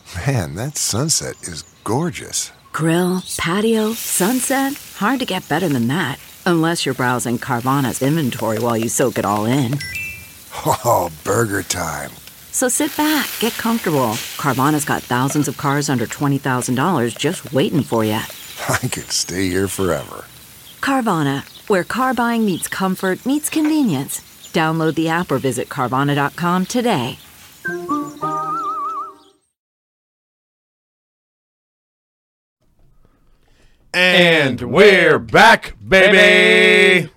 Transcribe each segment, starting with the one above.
Man, that sunset is gorgeous. Grill, patio, sunset. Hard to get better than that. Unless you're browsing Carvana's inventory while you soak it all in. Oh, burger time. So sit back, get comfortable. Carvana's got thousands of cars under $20,000 just waiting for you. I could stay here forever. Carvana, where car buying meets comfort, meets convenience. Download the app or visit Carvana.com today. And we're back, baby!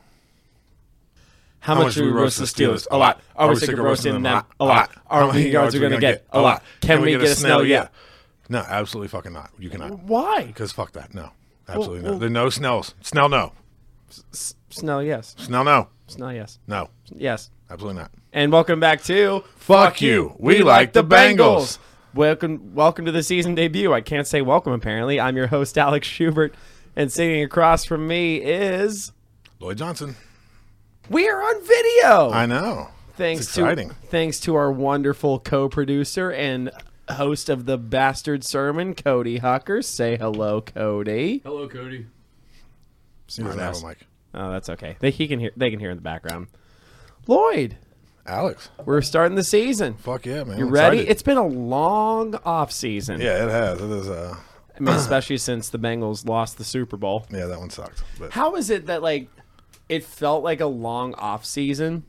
How much do we roast the Steelers? A lot. Are we sick of roasting them? A lot. How many yards are we going to get? A lot. Can we get a Snell? Yeah. No, absolutely fucking not. You cannot. Why? Because fuck that. No. Absolutely no. There are no Snells. Snell, no. Snell, yes. Snell, no. Snell, yes. No. Yes. Absolutely not. And welcome back to Fuck You. We like the Bengals. Welcome to the season debut. I can't say welcome, apparently. I'm your host, Alex Schubert, and sitting across from me is... Lloyd Johnson. We're on video! I know. It's exciting. Thanks to our wonderful co-producer and host of the Bastard Sermon, Cody Hucker. Say hello, Cody. Hello, Cody. You don't have a mic. Oh, that's okay. They can hear in the background. Lloyd, Alex. we're starting the season. Fuck yeah, man. You I'm ready? excited. It's been a long off season. Yeah, it has. It is. I mean, especially since the Bengals lost the Super Bowl. Yeah, that one sucked. But How is it that it felt like a long off season,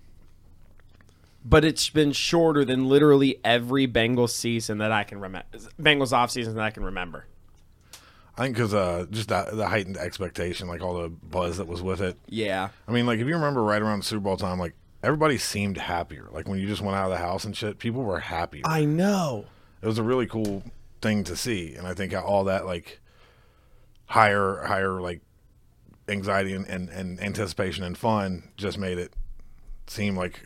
but it's been shorter than literally every Bengals season that I can remember. Bengals off season that I can remember. I think because just the heightened expectation, like all the buzz that was with it. Yeah. I mean, like if you remember right around the Super Bowl time, like everybody seemed happier. Like when you just went out of the house and shit, people were happy. I know. It was a really cool thing to see, and I think all that like higher like anxiety and anticipation and fun just made it seem like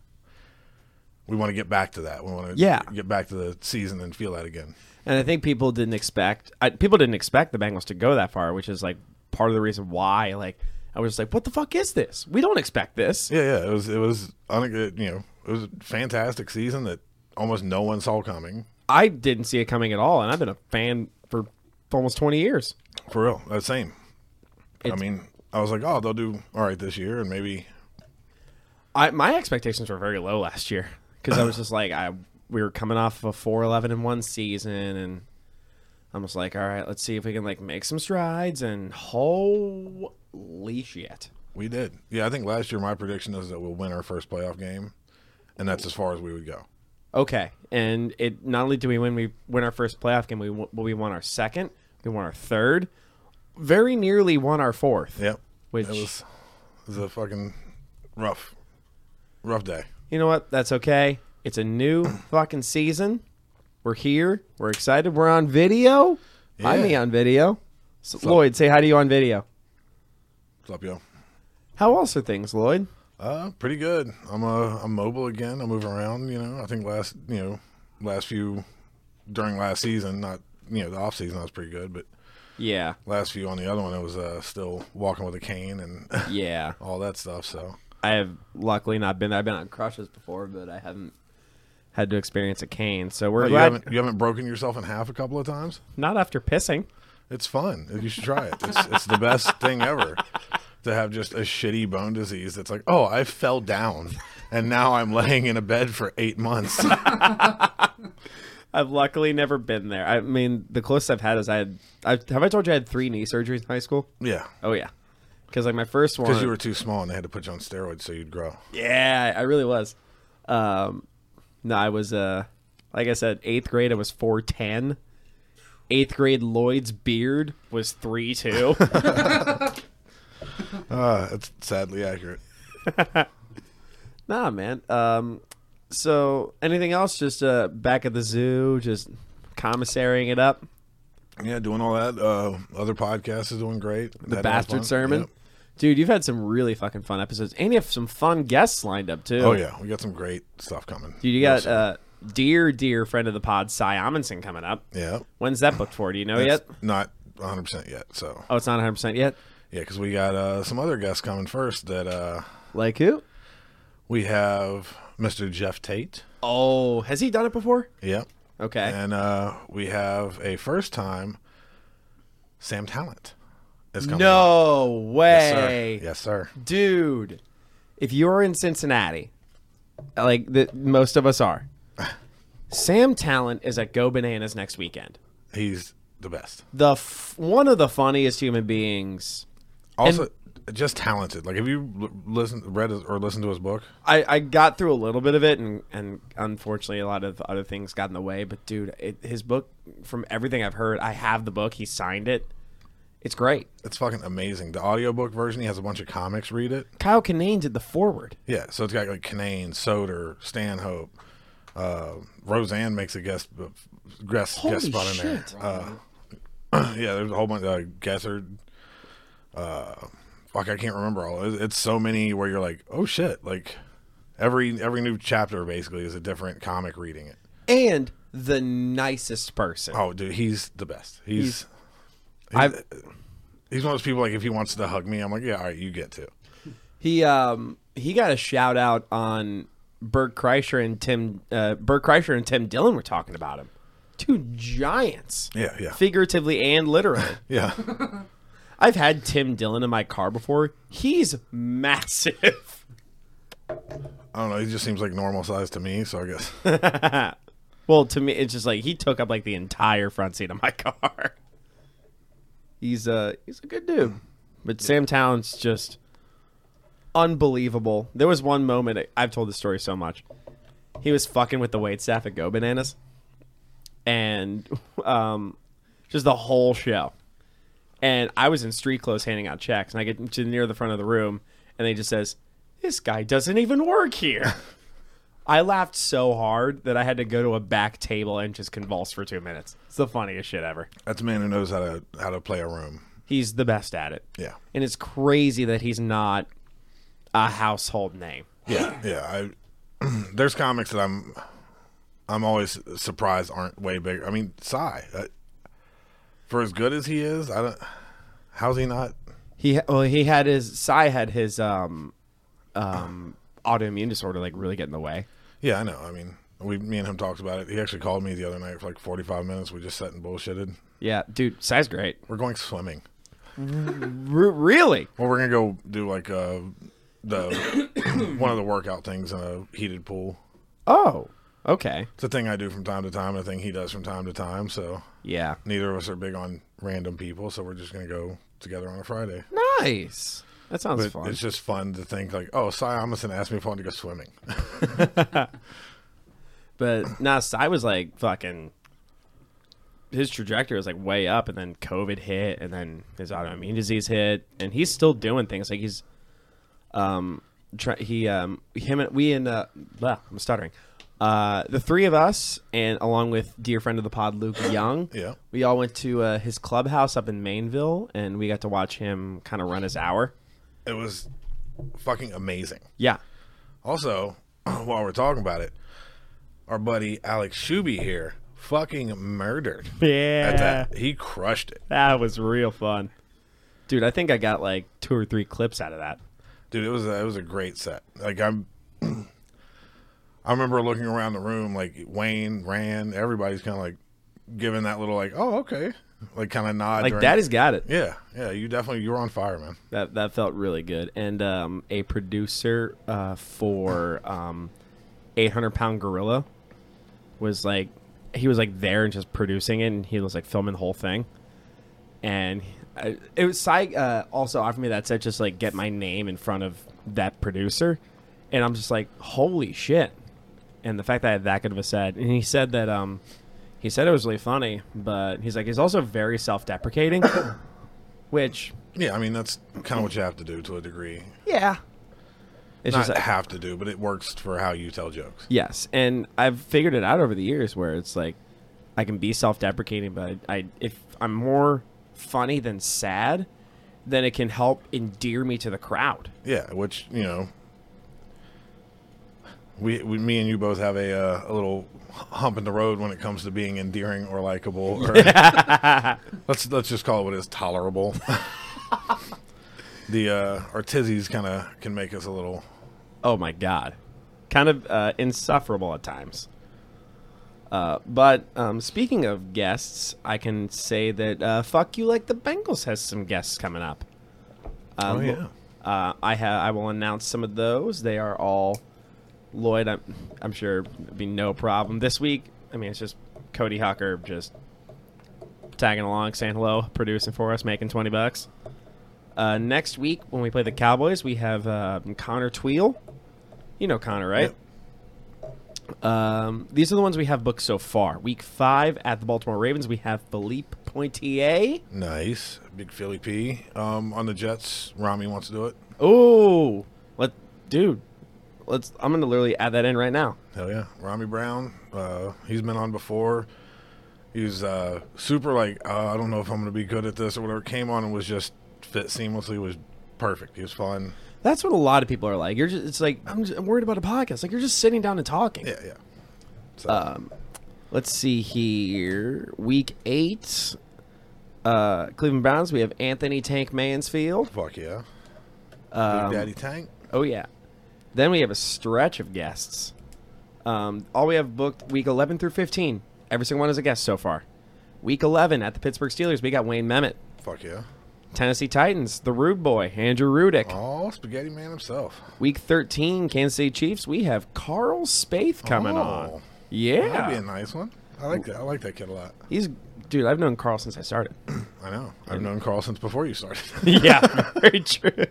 we want to get back to that. We want to get back to the season and feel that again. And I think people didn't expect the Bengals to go that far, which is like part of the reason why. Like I was like, what the fuck is this? We don't expect this. Yeah. It was it was a fantastic season that almost no one saw coming. I didn't see it coming at all, and I've been a fan for almost 20 years. For real, that's same. I mean, I was like, oh, they'll do all right this year, and maybe. My expectations were very low last year because I was just like, we were coming off of a 4-11-1 season, and I was like, all right, let's see if we can make some strides. And holy shit, we did. Yeah, I think last year my prediction is that we'll win our first playoff game, and that's as far as we would go. Okay, and it not only do we win our first playoff game, we won our second, we won our third, very nearly won our fourth. Yep, which it was a fucking rough day. You know what? That's okay. It's a new fucking season. We're here. We're excited. We're on video. Yeah. I'm me on video. So, Lloyd, say hi to you on video. What's up, yo? How else are things, Lloyd? Pretty good. I'm mobile again. I'm moving around. I think during last season, not the off season, I was pretty good, but yeah, last few on the other one, it was still walking with a cane and yeah, all that stuff. So I have luckily not been. I've been on crutches before, but I haven't had to experience a cane. So we're glad you haven't broken yourself in half a couple of times. Not after pissing. It's fun. You should try it. It's the best thing ever. To have just a shitty bone disease that's like, oh, I fell down and now I'm laying in a bed for 8 months. I've luckily never been there. I mean, the closest I've had is have I told you I had 3 knee surgeries in high school? Yeah. Oh, yeah. Because my first one. Because you were too small and they had to put you on steroids so you'd grow. Yeah, I really was. No, I was, like I said, 8th grade, I was 4'10". 8th grade, Lloyd's beard was 3'2". That's sadly accurate. Nah, man. So anything else? Just back at the zoo, just commissarying it up. Yeah, doing all that. Other podcasts is doing great. The Bastard Sermon. Yep. Dude, you've had some really fucking fun episodes. And you have some fun guests lined up, too. Oh, yeah. We got some great stuff coming. Dude, you got dear friend of the pod, Cy Amundsen, coming up. Yeah. When's that booked for? Do you know yet? Not 100% yet. So. Oh, it's not 100% yet? Yeah, because we got some other guests coming first that... like who? We have Mr. Jeff Tate. Oh, has he done it before? Yeah. Okay. And we have a first time Sam Talent is coming. No Yes, way. sir. Yes, sir. Dude, if you're in Cincinnati, like most of us are, Sam Talent is at Go Bananas next weekend. He's the best. One of the funniest human beings. Also, just talented. Like, have you read or listened to his book? I got through a little bit of it, and unfortunately, a lot of other things got in the way. But dude, his book, from everything I've heard, I have the book. He signed it. It's great. It's fucking amazing. The audiobook version, he has a bunch of comics read it. Kyle Kinane did the foreword. Yeah, so it's got like Kinane, Soder, Stanhope. Roseanne makes a guest Holy spot in shit. there. Yeah, there's a whole bunch of Gessard. Fuck, I can't remember all. It's so many where you're like, oh shit! Like every new chapter basically is a different comic reading it. And the nicest person. Oh, dude, he's the best. He's one of those people. Like if he wants to hug me, I'm like, yeah, all right, you get to. He got a shout out on Bert Kreischer and Tim Dillon were talking about him. Two giants. Yeah. Figuratively and literally. Yeah. I've had Tim Dillon in my car before. He's massive. I don't know. He just seems like normal size to me. So I guess. Well, to me, it's just like he took up like the entire front seat of my car. He's a good dude, but Sam Talent's just unbelievable. There was one moment, I've told this story so much. He was fucking with the waitstaff at Go Bananas, and just the whole show. And I was in street clothes handing out checks, and I get to near the front of the room, and they just says, "This guy doesn't even work here." I laughed so hard that I had to go to a back table and just convulse for 2 minutes. It's the funniest shit ever. That's a man who knows how to play a room. He's the best at it. Yeah. And it's crazy that he's not a household name. Yeah. There's comics that I'm always surprised aren't way bigger. I mean, Psy, for as good as he is, how's he not? Psy had his autoimmune disorder like really get in the way. Yeah, I know. I mean, me and him talked about it. He actually called me the other night for like 45 minutes. We just sat and bullshitted. Yeah, dude, Psy's great. We're going swimming. Really? Well, we're gonna go do like the one of the workout things in a heated pool. Oh, okay. It's a thing I do from time to time. A thing he does from time to time. So Yeah. neither of us are big on random people. So we're just gonna go together on a Friday. Nice. That sounds But fun. it's just fun to think like, oh, Cy Amundsen asked me if I wanted to go swimming. But nah, Psy was like fucking. His trajectory was like way up, and then COVID hit, and then his autoimmune disease hit, and he's still doing things like he's, I'm stuttering. The three of us, and along with dear friend of the pod, Luke Young, Yeah. we all went to his clubhouse up in Mainville, and we got to watch him kind of run his hour. It was fucking amazing. Yeah. Also, while we're talking about it, our buddy Alex Shuby here fucking murdered Yeah. at that. He crushed it. That was real fun. Dude, I think I got like 2 or 3 clips out of that. Dude, it was a great set. Like I remember looking around the room, like Wayne, Rand, everybody's kind of like giving that little like, oh, okay, like kind of nod. Like during- Daddy's got it. Yeah, you were on fire, man. That felt really good. And a producer for 800 Pound Gorilla was like, he was like there and just producing it, and he was like filming the whole thing. And it was also offered me that set just like get my name in front of that producer, and I'm just like, holy shit. And the fact that I had that good of a set, and he said that it was really funny, but he's like, he's also very self-deprecating, which Yeah, I mean that's kind of what you have to do to a degree. yeah, it's Not just have to do, but it works for how you tell jokes. yes, and I've figured it out over the years where it's like I can be self-deprecating, but if I'm more funny than sad, then it can help endear me to the crowd. Yeah, which me and you both have a little hump in the road when it comes to being endearing or likable. Or let's just call it what is tolerable. Our tizzies kind of can make us a little. Oh my god, kind of insufferable at times. But speaking of guests, I can say that Fuck You Like the Bengals has some guests coming up. Oh, yeah. I will announce some of those. They are all Lloyd. I'm sure it'd be no problem this week. I mean, it's just Cody Hucker just tagging along, saying hello, producing for us, making $20. Next week when we play the Cowboys, we have Connor Tweel. You know Connor, right? Yep. These are the ones we have booked so far. Week 5 at the Baltimore Ravens, we have Philippe Poitier. Nice. Big Philly P. On the Jets, Rami wants to do it. Oh, I'm gonna literally add that in right now. Hell yeah. Rami Brown, he's been on before. He's super like, I don't know if I'm going to be good at this or whatever. Came on and was just fit seamlessly, was perfect. He was fun. That's what a lot of people are like. It's like, I'm worried about a podcast. Like, you're just sitting down and talking. Yeah. So. Let's see here. Week 8, Cleveland Browns, we have Anthony Tank Mansfield. Fuck yeah. Big Daddy Tank. Oh, yeah. Then we have a stretch of guests. All we have booked week 11 through 15. Every single one is a guest so far. Week 11 at the Pittsburgh Steelers, we got Wayne Memmott. Fuck yeah. Tennessee Titans, the Rude Boy, Andrew Rudick. Oh, Spaghetti Man himself. Week 13, Kansas City Chiefs, we have Carl Spaeth coming on. Yeah. That'd be a nice one. I like that. I like that kid a lot. Dude, I've known Carl since I started. I know. I've known Carl since before you started. Yeah, very true.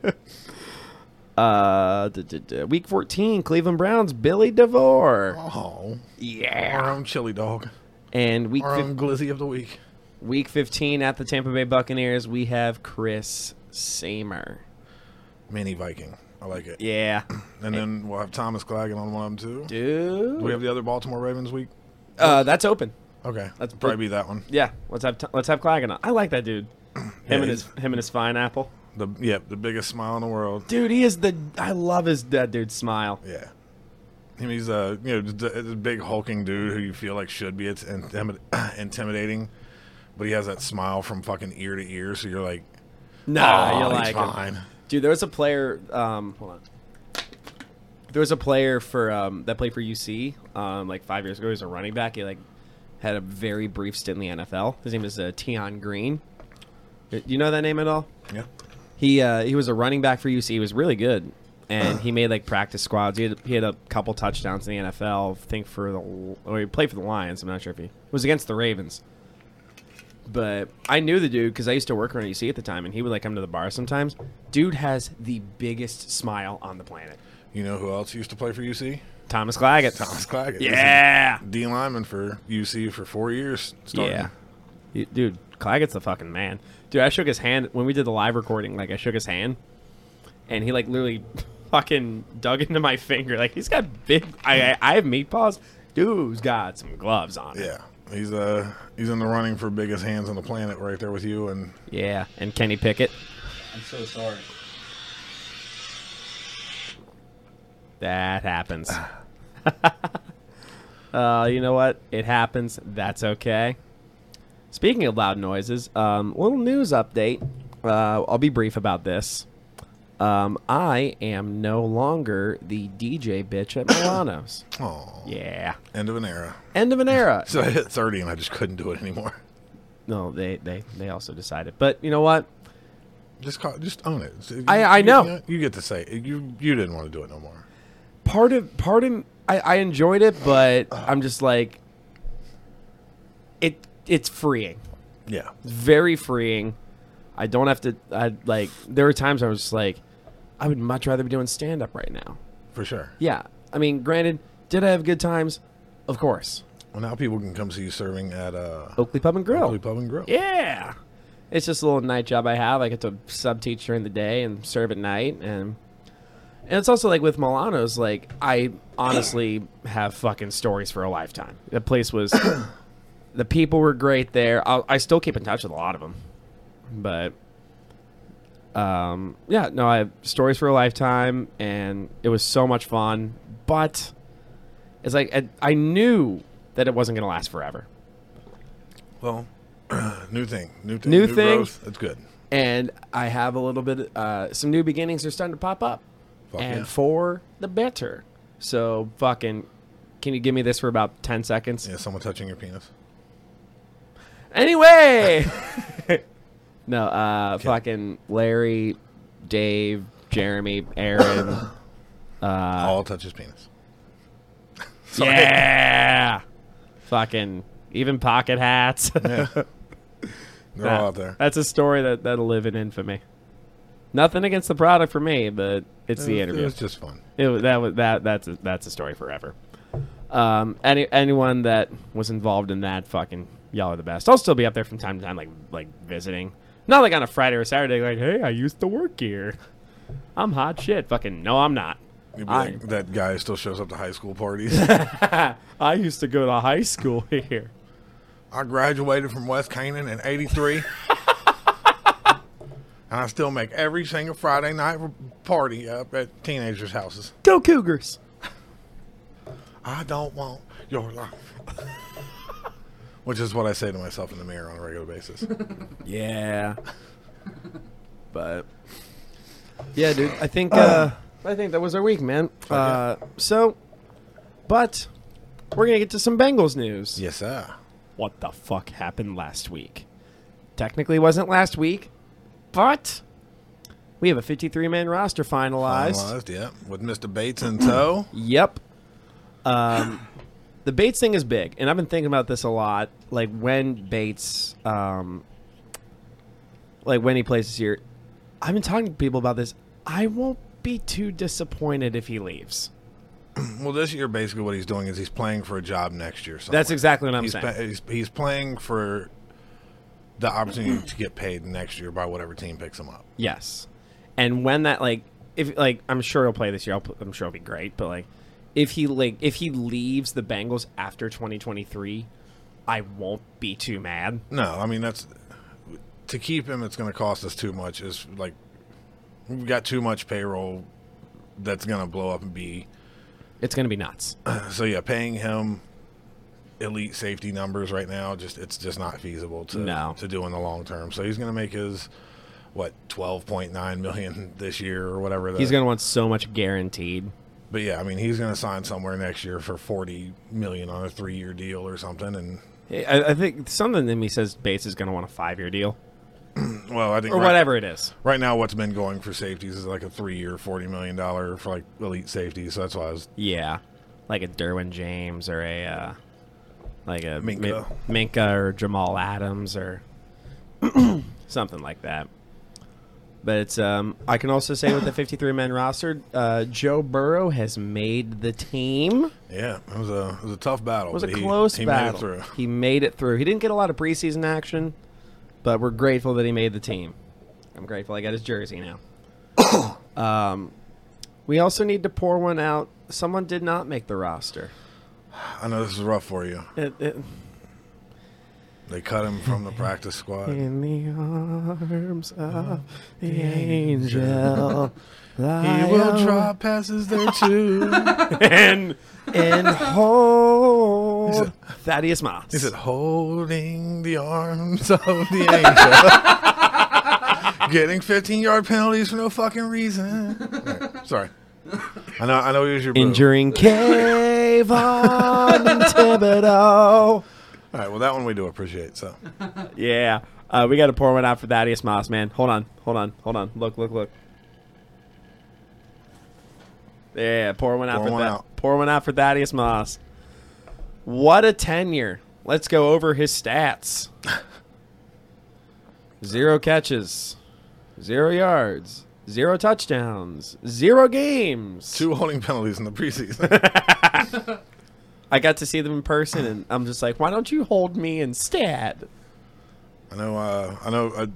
Week 14, Cleveland Browns, Billy DeVore. Oh. Yeah. Our own chili dog. And Our own glizzy of the week. Week 15 at the Tampa Bay Buccaneers, we have Chris Samer. Mini Viking. I like it. Yeah. And then we'll have Thomas Claggett on one of them too. Dude. Do we have the other Baltimore Ravens week? That's open. Okay. Let's probably be that one. Yeah. Let's have Claggett on. I like that dude. Him and his fine apple. The biggest smile in the world. Dude, I love that dude's smile. Yeah. He's a big hulking dude who you feel like should be intimidating, but he has that smile from fucking ear to ear, so you're like, nah, you he's like fine. him. Dude, there was a player. Hold on. There was a player for that played for UC like 5 years ago. He was a running back. He had a very brief stint in the NFL. His name is Tion Green. Do you know that name at all? Yeah. He was a running back for UC. He was really good, and he made practice squads. He had a couple touchdowns in the NFL. I think he played for the Lions. I'm not sure if he was against the Ravens. But I knew the dude because I used to work around UC at the time, and he would come to the bar sometimes. Dude has the biggest smile on the planet. You know who else used to play for UC? Thomas Claggett. Thomas Claggett. Yeah. D lineman for UC for 4 years. Starting. Yeah. Dude, Claggett's the fucking man. Dude, I shook his hand when we did the live recording. I shook his hand, and he literally fucking dug into my finger. He's got big. I have meat paws. Dude's got some gloves on. Yeah, he's in the running for biggest hands on the planet, right there with you. And yeah, and Kenny Pickett. I'm so sorry. That happens. You know what? It happens. That's okay. Speaking of loud noises, little news update. I'll be brief about this. I am no longer the DJ bitch at Milano's. oh, Yeah. end of an era. End of an era. So I hit 30 and I just couldn't do it anymore. No, they also decided. But you know what? Just own it. I know. You get to say it. You didn't want to do it no more. Part of I enjoyed it, but I'm just it's freeing. Yeah. It's very freeing. I don't have to. There were times I was just I would much rather be doing stand up right now. For sure. Yeah. I mean, granted, did I have good times? Of course. Well, now people can come see you serving at Oakley Pub and Grill. Oakley Pub and Grill. Yeah. It's just a little night job I have. I get to sub teach during the day and serve at night, and it's also with Milano's. I honestly have fucking stories for a lifetime. The place was. The people were great there. I still keep in touch with a lot of them. But, yeah, no, I have stories for a lifetime, and it was so much fun. But it's I knew that it wasn't going to last forever. Well, new thing. New thing. Growth. That's good. And I have a little bit, some new beginnings are starting to pop up. Fuck and yeah. for the better. So fucking Can you give me this for about 10 seconds? Yeah, someone touching your penis. Anyway. No, fucking Larry, Dave, Jeremy, Aaron. All touch his penis. Yeah. Fucking even pocket hats. Yeah. They're all out there. That's a story that'll live in infamy. Nothing against the product for me, but it's the interview. It was just fun. That's a story forever. Anyone that was involved in that, fucking y'all are the best. I'll still be up there from time to time, like visiting. Not like on a Friday or Saturday, like, hey, I used to work here. I'm hot shit. Fucking no, I'm not. You'd be like, that guy still shows up to high school parties. I used to go to high school here. I graduated from West Canaan in '83. And I still make every single Friday night party up at teenagers' houses. Go Cougars. I don't want your life. Which is what I say to myself in the mirror on a regular basis. Yeah. But yeah, dude, I think that was our week, man. But we're gonna get to some Bengals news. Yes, sir. What the fuck happened last week? Technically wasn't last week, but we have a 53-man roster finalized. Yeah, with Mr. Bates in tow. Yep. The Bates thing is big, and I've been thinking about this a lot. Like when Bates, when he plays this year, I've been talking to people about this. I won't be too disappointed if he leaves. Well, this year, basically what he's doing is he's playing for a job next year. Somewhere. That's exactly what I'm saying. He's playing for the opportunity to get paid next year by whatever team picks him up. Yes. And when that, I'm sure he'll play this year. I'm sure it'll be great. But, if he leaves the Bengals after 2023, I won't be too mad. No, I mean, to keep him, it's going to cost us too much. We've got too much payroll that's going to blow up and be... It's going to be nuts. So, yeah, paying him elite safety numbers right now, it's just not feasible to do in the long term. So he's going to make his, $12.9 million this year or whatever. He's going to want so much guaranteed. But, yeah, I mean, he's going to sign somewhere next year for $40 million on a 3-year deal or something. And I think something in me says Bates is going to want a 5-year deal. Well, I think whatever it is. Right now, what's been going for safeties is like a 3-year, $40 million for elite safeties. So that's why I was like a Derwin James or a Minka or Jamal Adams or something like that. But it's I can also say with the 53-man roster, Joe Burrow has made the team. Yeah, it was a tough battle. It was a close battle. Made it through. He made it through. He didn't get a lot of preseason action. But we're grateful that he made the team. I'm grateful I got his jersey now. We also need to pour one out. Someone did not make the roster. I know this is rough for you. They cut him from the practice squad. In the arms of the angel. He will drop passes there too. and hold Thaddeus Moss. He said, holding the arms of the angel. Getting 15-yard penalties for no fucking reason. Right, sorry. I know he was your boo. Injuring Kayvon Thibodeau. All right, well, that one we do appreciate, so. Yeah. We got to pour one out for Thaddeus Moss, man. Hold on. Look. Yeah, pour one out for Thaddeus Moss. What a tenure. Let's go over his stats. 0 catches, 0 yards, 0 touchdowns, 0 games. 2 holding penalties in the preseason. I got to see them in person, and I'm just like, why don't you hold me instead? I know.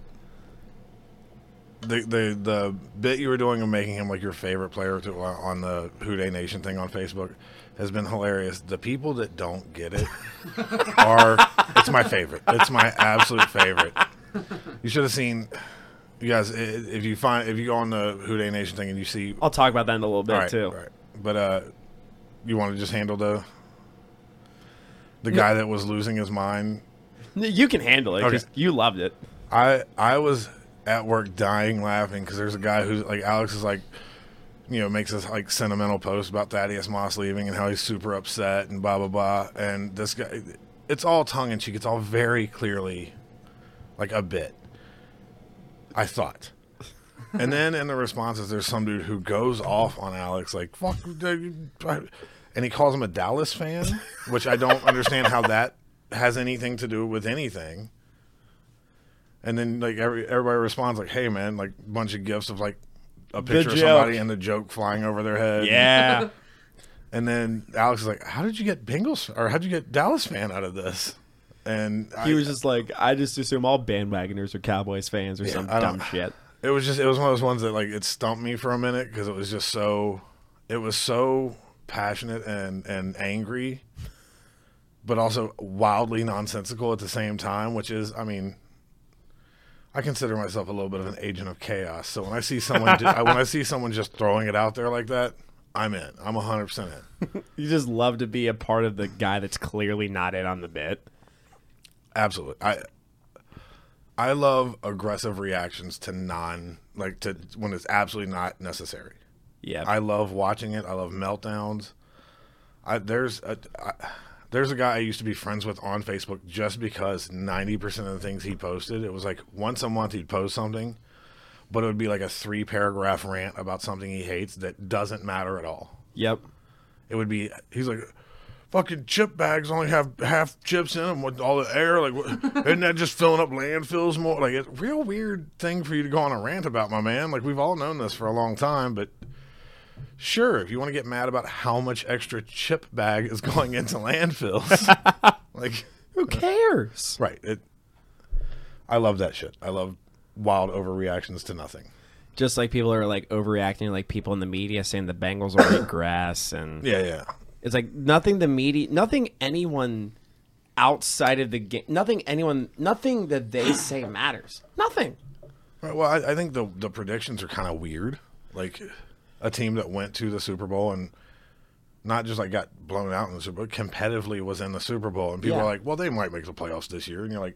The bit you were doing of making him like your favorite player on the Who Dey Nation thing on Facebook has been hilarious. The people that don't get it it's my favorite. It's my absolute favorite. You should have seen, you guys, if you go on the Who Dey Nation thing and you see. I'll talk about that in a little bit too. Right. But you want to just handle the guy that was losing his mind? You can handle it because you loved it. I was at work dying laughing because there's a guy who's like, Alex is like, makes this like sentimental post about Thaddeus Moss leaving and how he's super upset and blah blah blah. And this guy, it's all tongue in cheek. It's all very clearly like a bit, I thought. And then in the responses, there's some dude who goes off on Alex like fuck, and he calls him a Dallas fan, which I don't understand how that has anything to do with anything. And then like everybody responds like, "Hey man," like a bunch of gifs of like a picture of somebody and the joke flying over their head. Yeah. And then Alex is like, "How did you get Bengals or how'd you get Dallas fan out of this?" And He was just like, I just assume all bandwagoners are Cowboys fans or some dumb shit. It was one of those ones that like it stumped me for a minute because it was just so passionate and angry, but also wildly nonsensical at the same time. Which is, I mean, I consider myself a little bit of an agent of chaos. So when I see someone just throwing it out there like that, I'm in. I'm 100% in. You just love to be a part of the guy that's clearly not in on the bit. Absolutely. I love aggressive reactions to when it's absolutely not necessary. Yeah. I love watching it. I love meltdowns. There's a guy I used to be friends with on Facebook just because 90% of the things he posted, it was like once a month he'd post something, but it would be like a 3-paragraph rant about something he hates that doesn't matter at all. Yep. It would be, he's like, fucking chip bags only have half chips in them with all the air. Like, isn't that just filling up landfills more? Like, it's a real weird thing for you to go on a rant about, my man. Like, we've all known this for a long time, but sure, if you want to get mad about how much extra chip bag is going into landfills, like, who cares? Right. I love that shit. I love wild overreactions to nothing. Just like people are like overreacting, like people in the media saying the Bengals will eat grass, and yeah. It's like nothing anyone outside of the game, nothing that they say matters. Nothing. Right, well, I think the predictions are kind of weird. Like a team that went to the Super Bowl and not just like got blown out in the Super Bowl, competitively was in the Super Bowl, and people are like, well, they might make the playoffs this year, and you're like,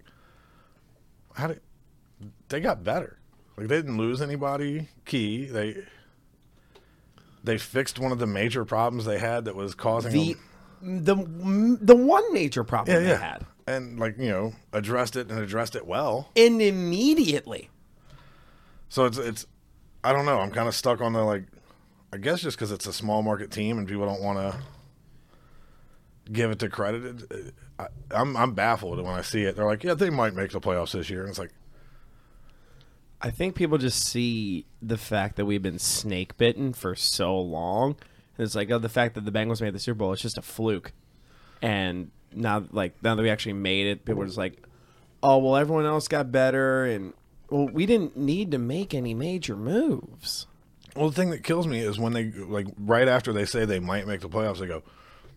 they got better? Like they didn't lose anybody key. They fixed one of the major problems they had that was causing the one major problem they had, and like addressed it well, and immediately. So it's I don't know. I'm kind of stuck on the like. I guess just because it's a small market team and people don't want to give it to credit. I'm baffled when I see it. They're like, yeah, they might make the playoffs this year, and it's like. I think people just see the fact that we've been snake bitten for so long. And it's like, the fact that the Bengals made the Super Bowl, it's just a fluke. And now that we actually made it, people are just like, oh, well, everyone else got better. And, well, we didn't need to make any major moves. Well, the thing that kills me is when they, like, right after they say they might make the playoffs, they go,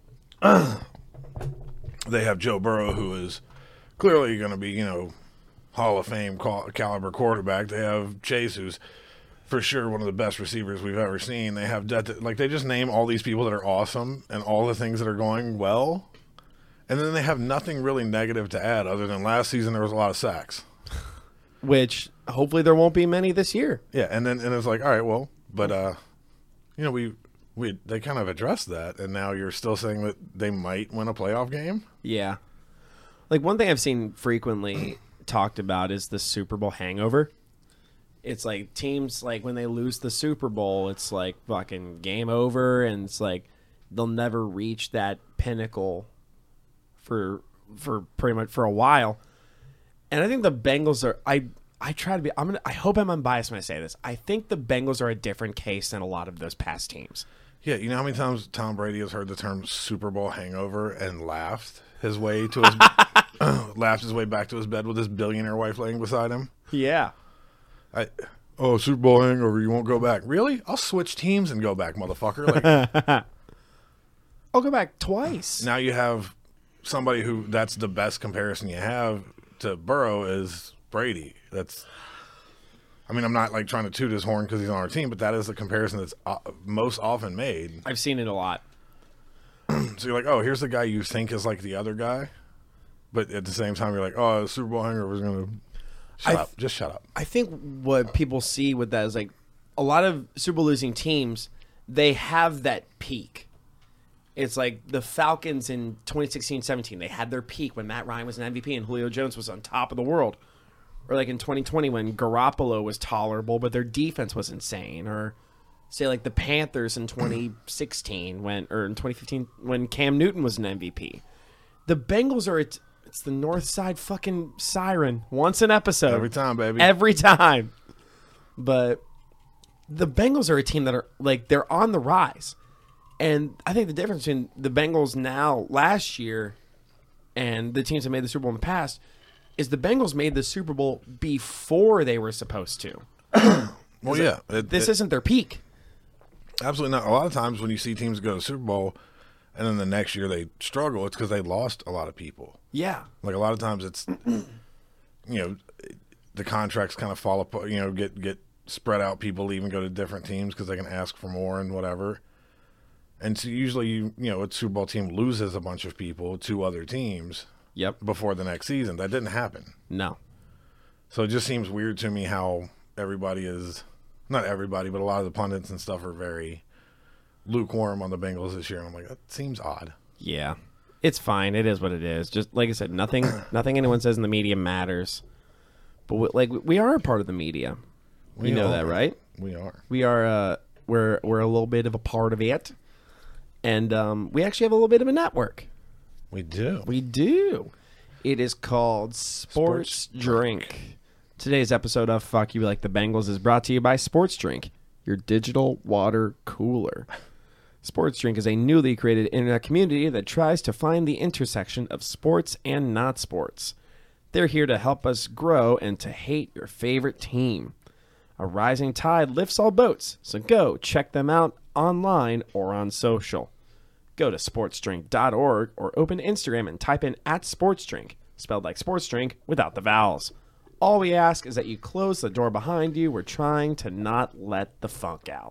they have Joe Burrow, who is clearly going to be, Hall of Fame caliber quarterback. They have Chase, who's for sure one of the best receivers we've ever seen. They have they just name all these people that are awesome and all the things that are going well, and then they have nothing really negative to add other than last season there was a lot of sacks, which hopefully there won't be many this year. Yeah, and it's like, all right, well, but they kind of addressed that, and now you're still saying that they might win a playoff game. Yeah, like one thing I've seen frequently talked about is the Super Bowl hangover. It's like teams, like when they lose the Super Bowl, it's like fucking game over, and it's like they'll never reach that pinnacle for pretty much for a while. And I think the Bengals are I try to be I hope I'm unbiased when I say this. I think the Bengals are a different case than a lot of those past teams. Yeah, you know how many times Tom Brady has heard the term Super Bowl hangover and laughed his way to his laughed his way back to his bed with his billionaire wife laying beside him? Yeah. Super Bowl hangover, you won't go back. Really? I'll switch teams and go back, motherfucker. Like, I'll go back twice. Now you have somebody who that's the best comparison you have to Burrow is Brady. I'm not like trying to toot his horn because he's on our team, but that is the comparison that's most often made. I've seen it a lot. So you're like, oh, here's the guy you think is like the other guy, but at the same time you're like, oh, the Super Bowl hangover is going to shut up. I think what people see with that is like a lot of Super Bowl losing teams, they have that peak. It's like the Falcons in 2016-17. They had their peak when Matt Ryan was an MVP and Julio Jones was on top of the world. Or like in 2020 when Garoppolo was tolerable, but their defense was insane. Or say like the Panthers in 2016 or in 2015 when Cam Newton was an MVP. The Bengals are it's the North Side fucking siren once an episode. Every time, baby. Every time. But the Bengals are a team that are like they're on the rise. And I think the difference between the Bengals now last year and the teams that made the Super Bowl in the past is the Bengals made the Super Bowl before they were supposed to. Well, yeah. This isn't their peak. Absolutely not. A lot of times when you see teams go to Super Bowl and then the next year they struggle, it's because they lost a lot of people. Yeah. Like a lot of times it's, the contracts kind of fall apart, get spread out. People leave and go to different teams because they can ask for more and whatever. And so usually, a Super Bowl team loses a bunch of people to other teams. Yep. Before the next season. That didn't happen. No. So it just seems weird to me how everybody is, not everybody, but a lot of the pundits and stuff are very lukewarm on the Bengals this year. And I'm like, that seems odd. Yeah. It's fine. It is what it is. Just like I said, nothing anyone says in the media matters. But we are a part of the media. You know that, right? We are. We are we're a little bit of a part of it. And we actually have a little bit of a network. We do. We do. It is called Sports Drink. Today's episode of Fuck You Like the Bengals is brought to you by Sports Drink, your digital water cooler. Sports Drink is a newly created internet community that tries to find the intersection of sports and not sports. They're here to help us grow and to hate your favorite team. A rising tide lifts all boats, so go check them out online or on social. Go to sportsdrink.org or open Instagram and type in @sportsdrink, spelled like sports drink without the vowels. All we ask is that you close the door behind you. We're trying to not let the funk out.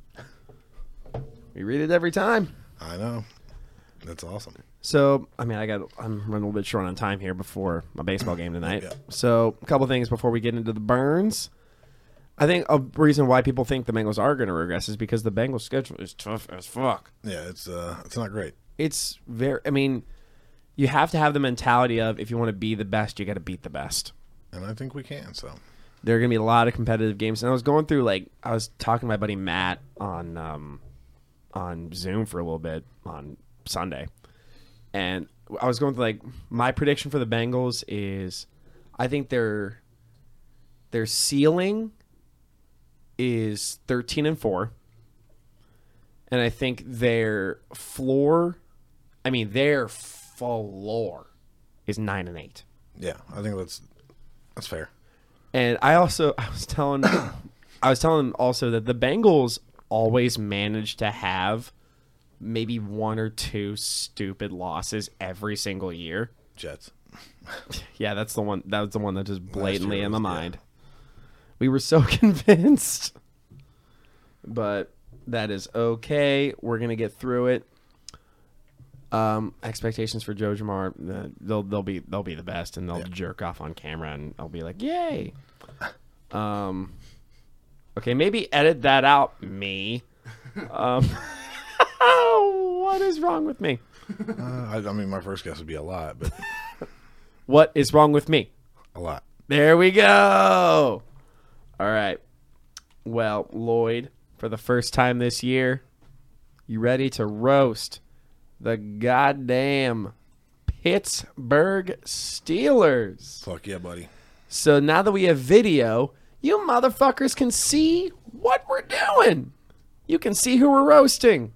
We read it every time. I know. That's awesome. So, I'm running a little bit short on time here before my baseball game tonight. Yeah. So, a couple things before we get into the burns. I think a reason why people think the Bengals are going to regress is because the Bengals' schedule is tough as fuck. Yeah, it's not great. It's very. You have to have the mentality of if you want to be the best, you got to beat the best. And I think we can. So there are going to be a lot of competitive games. And I was going through I was talking to my buddy Matt on Zoom for a little bit on Sunday, and I was going through my prediction for the Bengals is, I think their ceiling is 13-4, and I think their floor is 9-8. yeah, I think that's fair. And I was telling them also that the Bengals always manage to have maybe one or two stupid losses every single year. Jets. Yeah, that's the one. That was the one that just blatantly in my mind. Yeah. We were so convinced, but that is okay. We're gonna get through it. Expectations for Joe Jamar, they'll be the best, and they'll jerk off on camera, and I'll be like, yay. Okay, maybe edit that out, me. What is wrong with me? My first guess would be a lot, but What is wrong with me? a lot. There we go. All right. Well, Lloyd, for the first time this year, you ready to roast the goddamn Pittsburgh Steelers? Fuck yeah, buddy. So now that we have video, you motherfuckers can see what we're doing. You can see who we're roasting.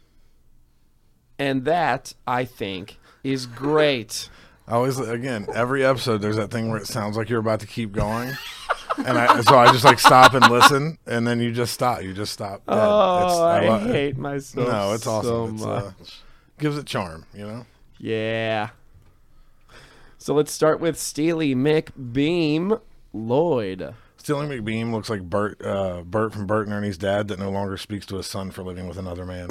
And that, I think, is great. Every episode there's that thing where it sounds like you're about to keep going. And so I just stop and listen, and then you just stop. You just stop. Dead. I hate myself. No, it's awesome. So much. Gives it charm, Yeah. So let's start with Steely McBeam Lloyd. Steely McBeam looks like Bert from Bert and Ernie's dad that no longer speaks to his son for living with another man.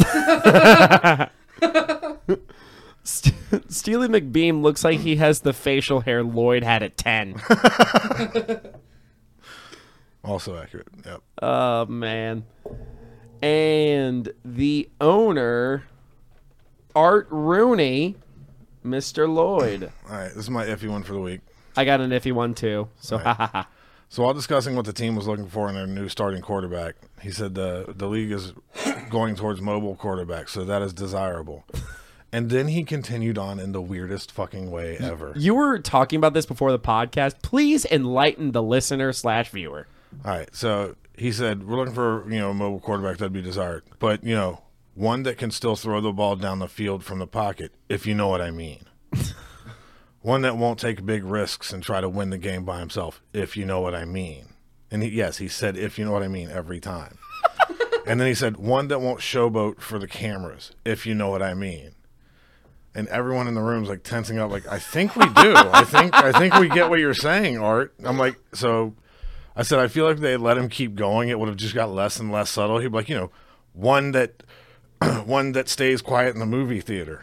Steely McBeam looks like he has the facial hair Lloyd had at 10. Also accurate. Yep. Oh, man. And the owner, Art Rooney, Mr. Lloyd. All right, this is my iffy one for the week. I got an iffy one too. So All right. So while discussing what the team was looking for in their new starting quarterback, he said the league is going towards mobile quarterbacks, so that is desirable. And then he continued on in the weirdest fucking way ever. You were talking about this before the podcast. Please enlighten the listener/viewer. All right, so he said we're looking for a mobile quarterback that'd be desired, but one that can still throw the ball down the field from the pocket, if you know what I mean. One that won't take big risks and try to win the game by himself, if you know what I mean. And he said, if you know what I mean, every time. And then he said, one that won't showboat for the cameras, if you know what I mean. And everyone in the room's like tensing up, like, I think we do. I think we get what you're saying, Art. I'm like, so I said, I feel like if they let him keep going, it would have just got less and less subtle. He'd be like, one that stays quiet in the movie theater.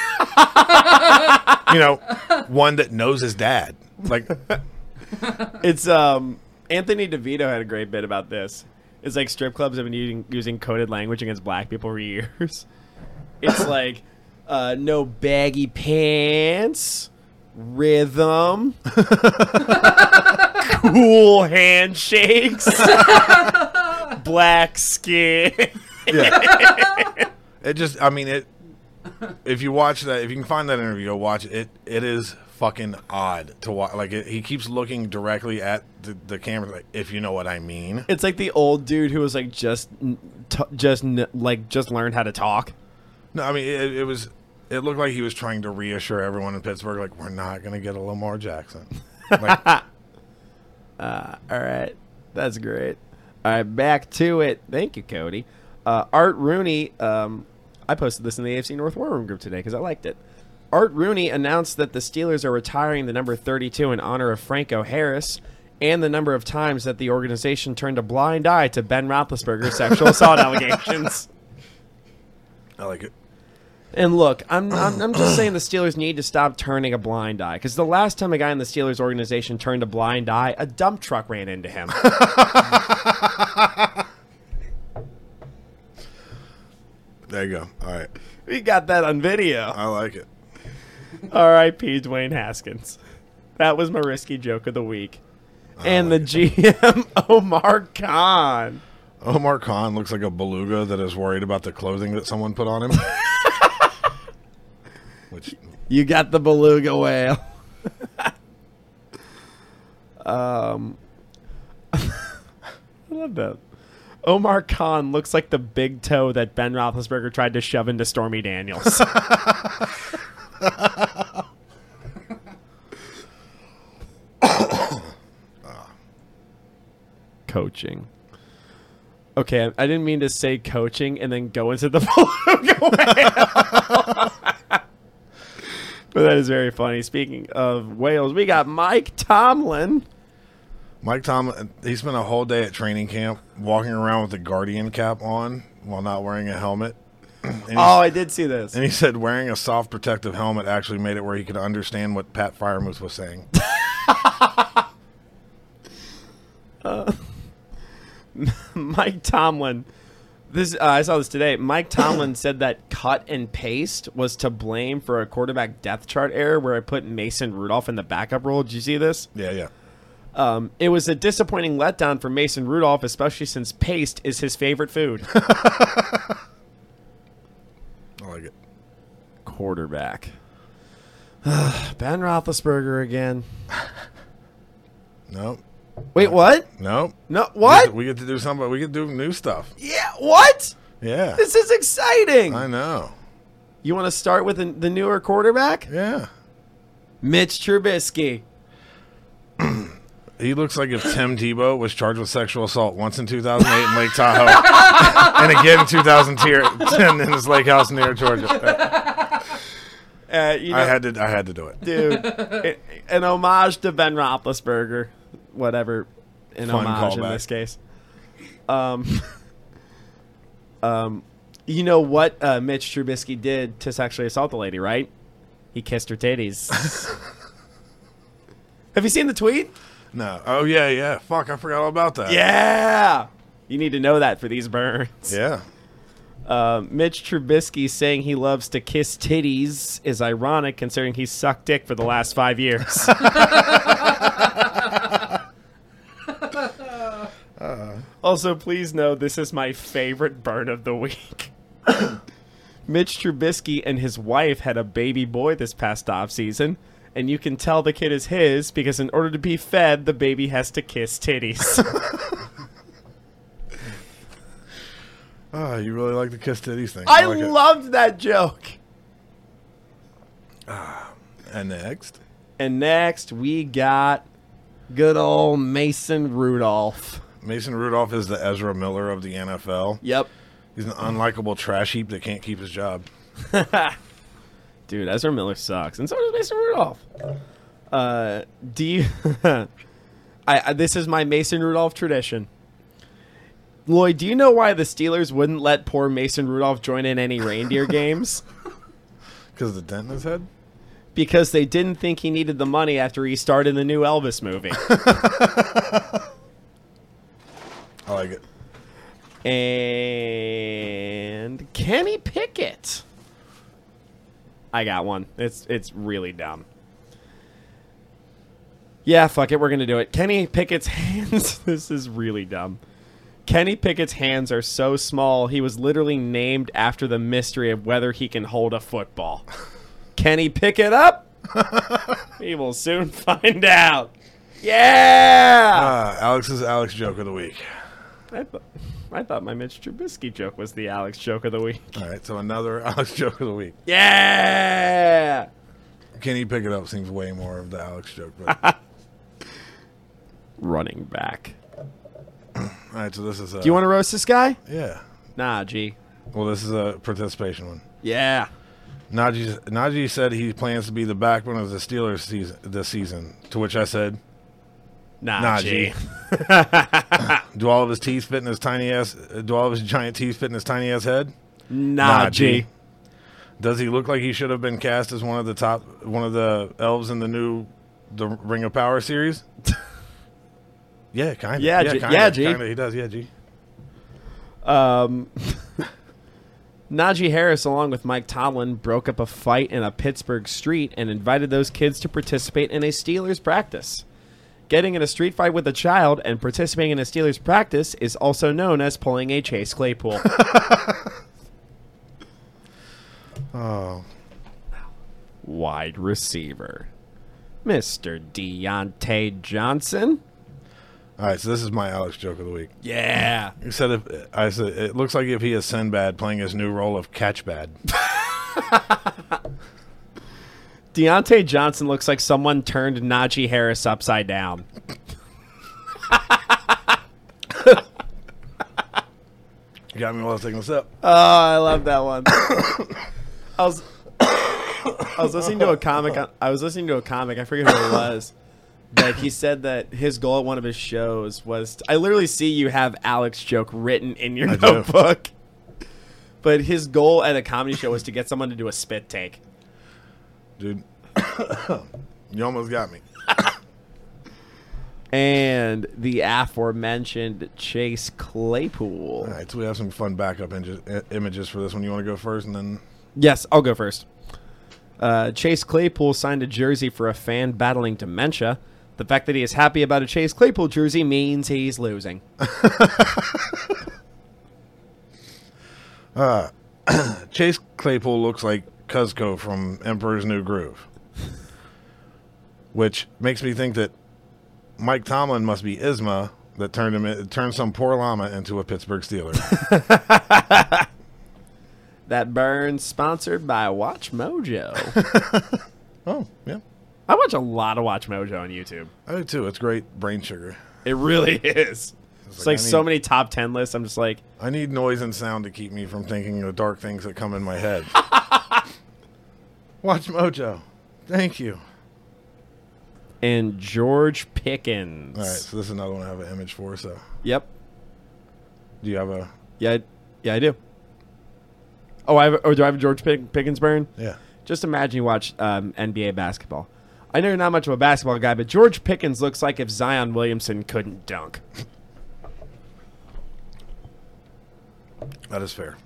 One that knows his dad. Like, it's Anthony DeVito had a great bit about this. It's like strip clubs have been using coded language against black people for years. It's like no baggy pants, rhythm, cool handshakes, black skin. yeah. If you watch that, if you can find that interview, go watch it. It is fucking odd to watch. Like, he keeps looking directly at the camera, like, if you know what I mean. It's like the old dude who was like just learned how to talk. No, I mean it looked like he was trying to reassure everyone in Pittsburgh, like, we're not gonna get a Lamar Jackson. Like, all right, that's great. All right, back to it. Thank you, Cody. Art Rooney. I posted this in the AFC North War Room group today because I liked it. Art Rooney announced that the Steelers are retiring the number 32 in honor of Franco Harris and the number of times that the organization turned a blind eye to Ben Roethlisberger's sexual assault allegations. I like it. And look, I'm just saying the Steelers need to stop turning a blind eye, because the last time a guy in the Steelers organization turned a blind eye, a dump truck ran into him. There you go. All right. We got that on video. I like it. R.I.P. Dwayne Haskins. That was my risky joke of the week. And the GM, Omar Khan. Omar Khan looks like a beluga that is worried about the clothing that someone put on him. Which, you got the beluga whale. I love that. Omar Khan looks like the big toe that Ben Roethlisberger tried to shove into Stormy Daniels. Coaching. Okay, I didn't mean to say coaching and then go into the beluga whale. But that is very funny. Speaking of whales, we got Mike Tomlin. Mike Tomlin, he spent a whole day at training camp walking around with a Guardian cap on while not wearing a helmet. I did see this. And he said wearing a soft protective helmet actually made it where he could understand what Pat Freiermuth was saying. Mike Tomlin. I saw this today. Mike Tomlin said that cut and paste was to blame for a quarterback depth chart error where I put Mason Rudolph in the backup role. Did you see this? Yeah. It was a disappointing letdown for Mason Rudolph, especially since paste is his favorite food. I like it. Quarterback. Ben Roethlisberger again. Nope. Wait, what? Nope. No, what? We get to do something. We get to do new stuff. Yeah, what? Yeah. This is exciting. I know. You want to start with the newer quarterback? Yeah. Mitch Trubisky. He looks like if Tim Tebow was charged with sexual assault once in 2008 in Lake Tahoe and again in 2010 in his lake house near Georgia. I had to do it. Dude, an homage to Ben Roethlisberger. Whatever, an Fun homage in callback. this case. You know what Mitch Trubisky did to sexually assault the lady, right? He kissed her titties. Have you seen the tweet? No. Oh, yeah. Fuck, I forgot all about that. Yeah. You need to know that for these burns. Yeah. Mitch Trubisky saying he loves to kiss titties is ironic considering he sucked dick for the last 5 years. Also, please know this is my favorite burn of the week. Mitch Trubisky and his wife had a baby boy this past offseason, and you can tell the kid is his because in order to be fed, the baby has to kiss titties. Oh, you really like the kiss titties thing. I like it. loved that joke. And next. And next, we got good old Mason Rudolph. Mason Rudolph is the Ezra Miller of the NFL. Yep. He's an unlikable trash heap that can't keep his job. Dude, Ezra Miller sucks. And so does Mason Rudolph. Do you... this is my Mason Rudolph tradition. Lloyd, do you know why the Steelers wouldn't let poor Mason Rudolph join in any reindeer games? Because of the dent in his head? Because they didn't think he needed the money after he starred in the new Elvis movie. I like it. And Kenny Pickett. I got one. It's really dumb. Yeah, fuck it. We're going to do it. Kenny Pickett's hands. This is really dumb. Kenny Pickett's hands are so small, he was literally named after the mystery of whether he can hold a football. Kenny Pickett up? We will soon find out. Yeah! Alex's Alex joke of the week. I thought my Mitch Trubisky joke was the Alex joke of the week. All right, so another Alex joke of the week. Yeah! Kenny Pick It Up seems way more of the Alex joke. But... Running back. All right, so this is Do you want to roast this guy? Yeah. Nah, G. Well, this is a participation one. Yeah. Najee said he plans to be the backbone of the Steelers this season, to which I said, Nah, G. Do all of his teeth fit in his tiny ass? Do all of his giant teeth fit in his tiny ass head? Nah, G. Does he look like he should have been cast as one of the elves in the Ring of Power series? Yeah, kind of. Yeah, G. Kind of. He does. Yeah, G. Najee Harris, along with Mike Tomlin, broke up a fight in a Pittsburgh street and invited those kids to participate in a Steelers practice. Getting in a street fight with a child and participating in a Steelers practice is also known as pulling a Chase Claypool. Oh. Wide receiver, Mr. Deontay Johnson. All right, so this is my Alex joke of the week. Yeah. He said, it looks like if he is Sinbad playing his new role of Catch Bad. Deontay Johnson looks like someone turned Najee Harris upside down. You got me while I was taking a sip. Oh, I love that one. I was listening to a comic. I forget who it was. But he said that his goal at one of his shows was... I literally see you have Alex joke written in your notebook. But his goal at a comedy show was to get someone to do a spit take. Dude, you almost got me. And the aforementioned Chase Claypool. All right, so we have some fun backup images for this one. You want to go first and then... Yes, I'll go first. Chase Claypool signed a jersey for a fan battling dementia. The fact that he is happy about a Chase Claypool jersey means he's losing. Chase Claypool looks like Cuzco from Emperor's New Groove. Which makes me think that Mike Tomlin must be Isma that turned some poor llama into a Pittsburgh Steeler. That burn sponsored by Watch Mojo. Oh, yeah. I watch a lot of Watch Mojo on YouTube. I do too. It's great brain sugar. It really is. It's like so many top 10 lists. I'm just like... I need noise and sound to keep me from thinking of dark things that come in my head. Watch Mojo. Thank you. And George Pickens. All right, so this is another one I have an image for. So, Yep. do you have a... Yeah, I do. Oh, do I have a George Pickens burn? Yeah. Just imagine you watch NBA basketball. I know you're not much of a basketball guy, but George Pickens looks like if Zion Williamson couldn't dunk. That is fair.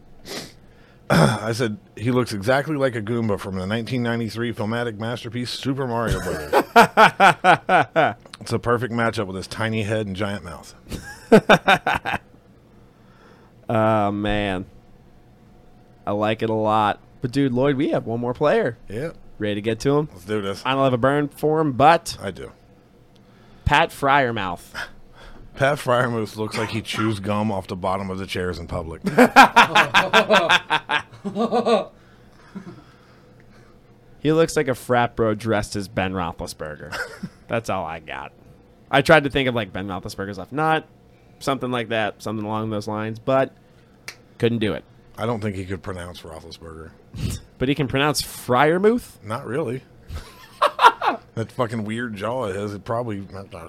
I said he looks exactly like a Goomba from the 1993 filmatic masterpiece Super Mario Brothers. It's a perfect matchup with his tiny head and giant mouth. Oh, man. I like it a lot. But, dude, Lloyd, we have one more player. Yeah, Ready to get to him? let's do this. I don't have a burn for him, but I do. Pat Fryermouth. Pat Fryermuth looks like he chews gum off the bottom of the chairs in public. He looks like a frat bro dressed as Ben Roethlisberger. That's all I got. I tried to think of like Ben Roethlisberger's left nut, something like that, something along those lines, but couldn't do it. I don't think he could pronounce Roethlisberger. But he can pronounce Fryermuth? Not really. That fucking weird jaw of his, it probably...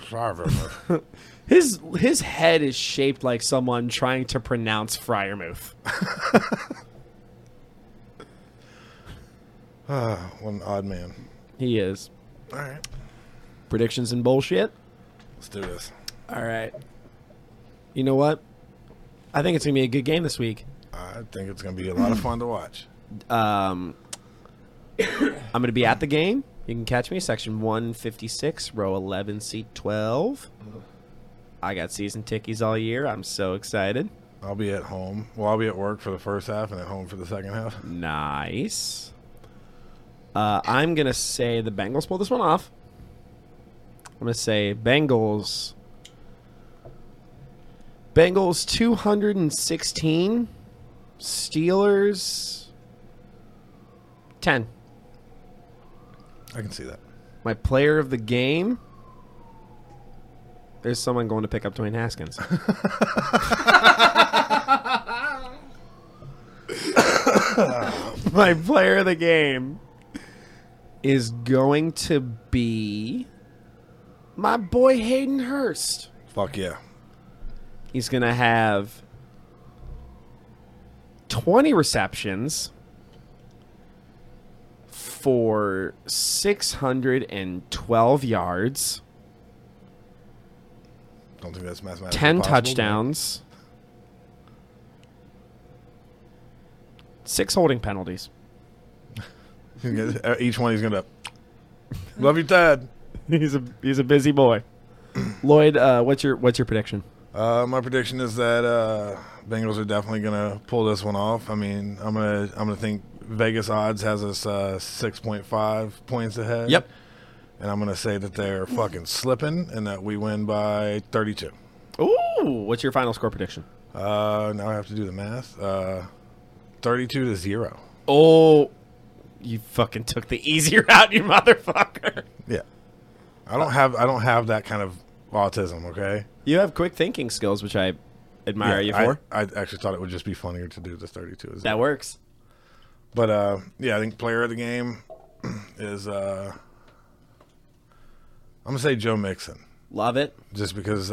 His head is shaped like someone trying to pronounce Fryermuth. What an odd man. He is. All right. Predictions and bullshit? Let's do this. All right. You know what? I think it's going to be a good game this week. I think it's going to be a lot of fun to watch. I'm going to be at the game. You can catch me, section 156, row 11, seat 12. I got season tickies all year. I'm so excited. I'll be at home. Well, I'll be at work for the first half and at home for the second half. Nice. I'm going to say the Bengals pull this one off. I'm going to say Bengals 216, Steelers 10. I can see that. My player of the game. There's someone going to pick up Dwayne Haskins. My player of the game is going to be my boy Hayden Hurst. Fuck yeah. He's going to have 20 receptions for 612 yards. Don't think that's mathematically 10 possible, touchdowns. 6 holding penalties. Each one he's going to... Love you, Tad. He's a busy boy. Lloyd, what's your prediction? My prediction is that Bengals are definitely going to pull this one off. I mean, I'm gonna think Vegas odds has us 6.5 points ahead. Yep. And I'm gonna say that they're fucking slipping and that we win by 32. Ooh, what's your final score prediction? Now I have to do the math. 32-0. Oh, you fucking took the easy route, you motherfucker. Yeah. I don't have that kind of autism. Okay. You have quick thinking skills, which I admire you for. I actually thought it would just be funnier to do the 32. That works. But yeah, I think player of the game is I'm gonna say Joe Mixon, Love it. just because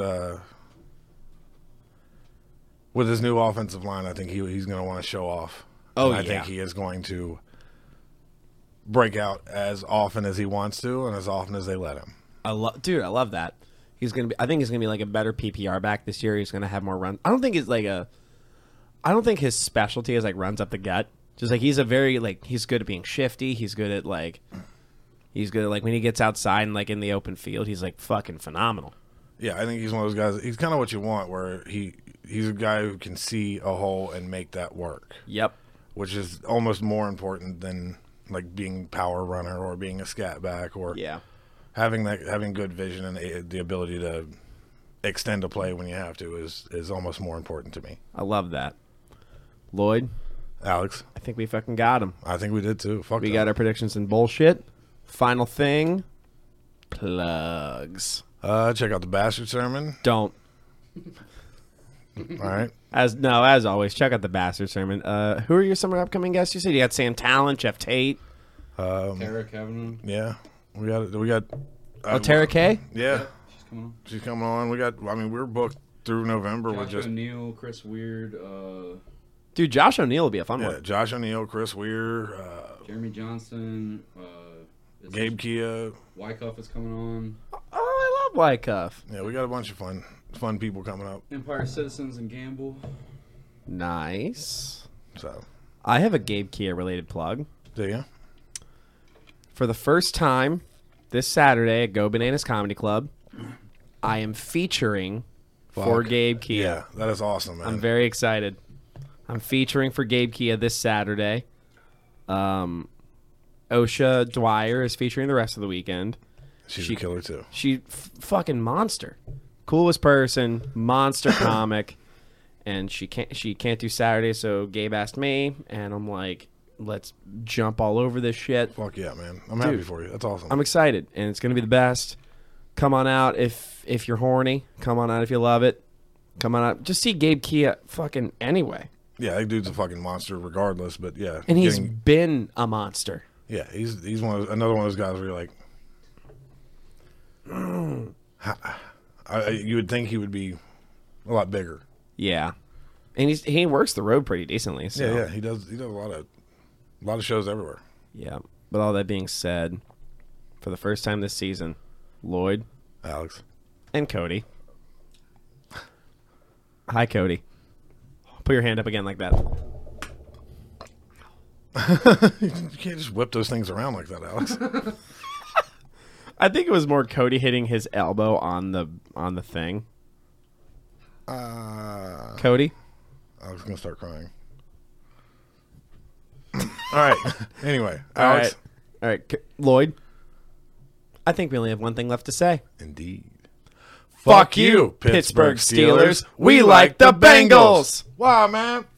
with his new offensive line, I think he's gonna want to show off. Oh, And I yeah. think he is going to break out as often as he wants to and as often as they let him. I love that. I think he's gonna be like a better PPR back this year. He's gonna have more runs. I don't think his specialty is like runs up the gut. Just like he's he's good at being shifty. He's good at like when he gets outside and like in the open field, he's like fucking phenomenal. Yeah, I think he's one of those guys. He's kind of what you want, where he's a guy who can see a hole and make that work. Yep. Which is almost more important than like being power runner or being a scat back or Yeah. having good vision and the ability to extend a play when you have to is almost more important to me. I love that. Lloyd, Alex, I think we fucking got him. I think we did too. Fuck We that. got our predictions and bullshit. Final thing, plugs. Check out the Bastard Sermon. Don't. All right. As always, check out the Bastard Sermon. Who are your summer upcoming guests? You said you got Sam Talent, Jeff Tate. Tara Kavanaugh. Yeah. We got. Tara K. Yeah. She's coming on. She's coming on. We're booked through November. We're Josh just O'Neill, Chris Weird, Dude, Josh O'Neill will be a fun yeah. one. Josh O'Neill, Chris Weir, Jeremy Johnson, Gabe Kia. Wyckoff is coming on. Oh, I love Wyckoff. Yeah, we got a bunch of fun people coming up. Empire Citizens and Gamble. Nice. So, I have a Gabe Kia related plug. do you? For the first time this Saturday at Go Bananas Comedy Club, I am featuring for Fuck. Gabe Kia. Yeah, that is awesome, man. I'm very excited. I'm featuring for Gabe Kia this Saturday. Osha Dwyer is featuring the rest of the weekend. She's a killer too. She fucking monster. Coolest person, monster comic. And she can't do Saturday, so Gabe asked me, and I'm like, let's jump all over this shit. Fuck yeah, man. I'm happy for you. That's awesome. I'm excited, and it's gonna be the best. Come on out if you're horny. Come on out if you love it. Come on out. Just see Gabe Kia fucking anyway. Yeah, that dude's a fucking monster regardless, but yeah. And he's been a monster. Yeah, he's another one of those guys where you're like, you would think he would be a lot bigger. Yeah. And he works the road pretty decently. So. Yeah, he does a lot of shows everywhere. Yeah. With all that being said, for the first time this season, Lloyd, Alex, and Cody. Hi, Cody. Put your hand up again like that. You can't just whip those things around like that, Alex. I think it was more Cody hitting his elbow on the thing. Cody? I was gonna start crying. All right. Anyway, All Alex. right. Lloyd? I think we only have one thing left to say. Indeed. Fuck you, Pittsburgh Steelers. We like the Bengals. Wow, man.